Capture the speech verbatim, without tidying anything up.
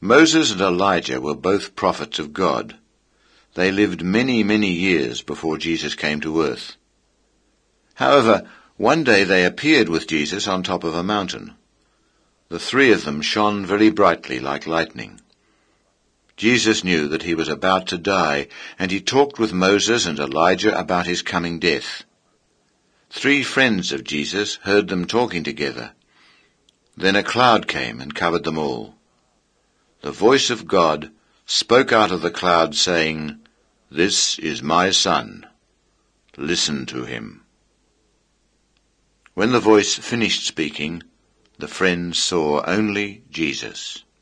Moses and Elijah were both prophets of God. They lived many, many years before Jesus came to earth. However, one day they appeared with Jesus on top of a mountain. The three of them shone very brightly like lightning. Jesus knew that he was about to die, and he talked with Moses and Elijah about his coming death. Three friends of Jesus heard them talking together. Then a cloud came and covered them all. The voice of God spoke out of the cloud, saying, "This is my Son. Listen to him." When the voice finished speaking, the friends saw only Jesus.